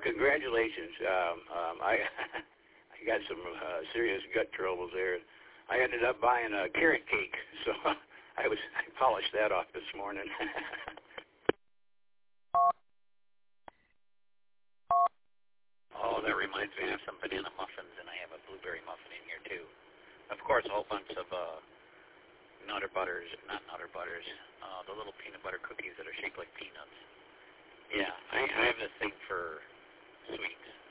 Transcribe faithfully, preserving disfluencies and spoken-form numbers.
congratulations. Um, um, I I got some uh, serious gut troubles there. I ended up buying a carrot cake, so I was I polished that off this morning. Oh, that reminds me, I have some banana muffins, and I have a blueberry muffin in here, too. Of course, a whole bunch of uh, Nutter Butters, not Nutter Butters, uh, the little peanut butter cookies that are shaped like peanuts. Yeah, I, I have this thing for sweets.